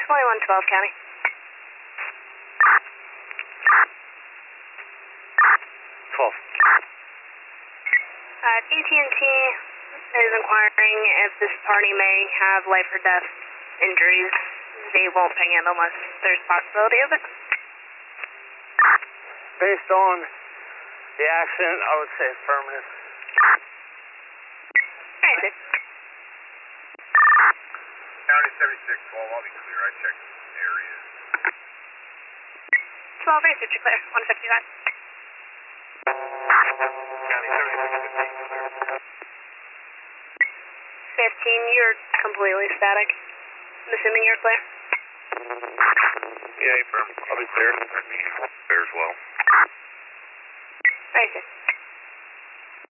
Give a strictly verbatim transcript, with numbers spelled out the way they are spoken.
twenty-one twelve County. twelve. Uh, A T and T is inquiring if this party may have life or death injuries. They won't ping in unless there's a possibility of it. Based on the accident, I would say affirmative. Alright, sir. County seventy-six twelve, I'll be clear. I checked the area. twelve research, you're clear. one fifty-five. County seventy-six fifteen, clear. fifteen, you're completely static. I'm assuming you're clear. Yeah, affirm. I'll be clear. Clear as well. Alright, sir.